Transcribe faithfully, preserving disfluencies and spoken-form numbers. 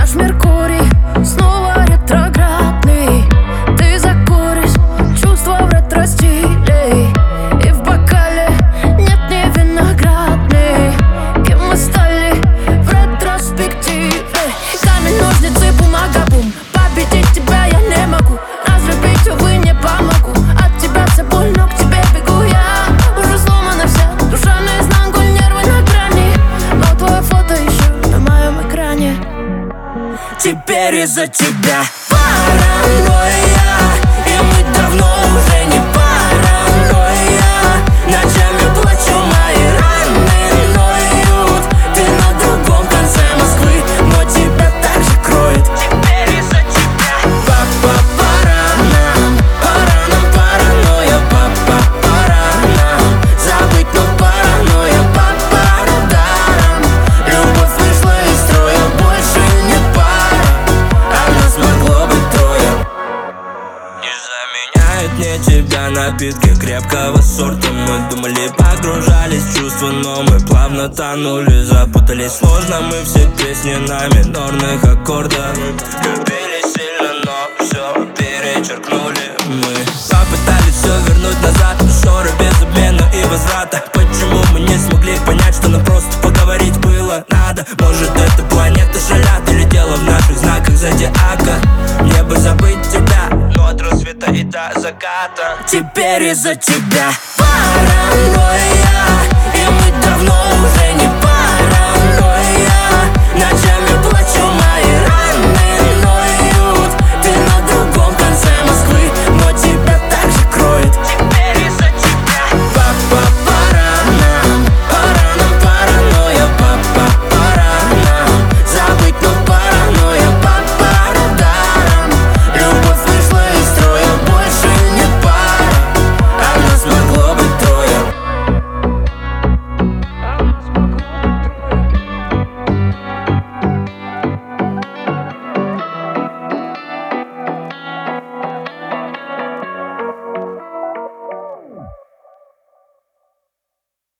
Наш Меркурий снова ретроградный. Ты закуришь, чувства в ретро-стиле, и в бокале нет не виноградный. Кем мы стали в ретроспективе? Камень, ножницы, бумага, бум. Победить тебя я не могу, разлюбить, увы, не помогу. От тебя все больно, к тебе бегу я. Уже сломана вся душа наизнанку, нервы на грани, но твое фото еще на моем экране. Теперь из-за тебя паранойя, и мы давно уже не паранойя. Ночами плачу, мои раны ноют. Ты на другом конце Москвы, но тебя так же кроет. Теперь из-за тебя папа, пора нам, пора нам паранойя. Папа, пора нам забыть, но паранойя. Папа, даром любовь вышла из строя, больше не пара, а нас могло быть трое. Не заменяет мне тебя напитки крепкого сорта. Мы думали, погружались в чувства, но мы плавно тонули, запутались. Сложно, мы все песни на минорных аккордах. Любили сильно, но все перечеркнули. Мы попытались все вернуть назад, но ссоры без обмена и возврата. Почему мы не смогли понять, что нам просто поговорить было надо? Может, это планета шалят, или дело в наших знаках зодиака? Мне бы забыть тебя, но от рассвета и до заката. Теперь из-за тебя паранойя, и мы давно уже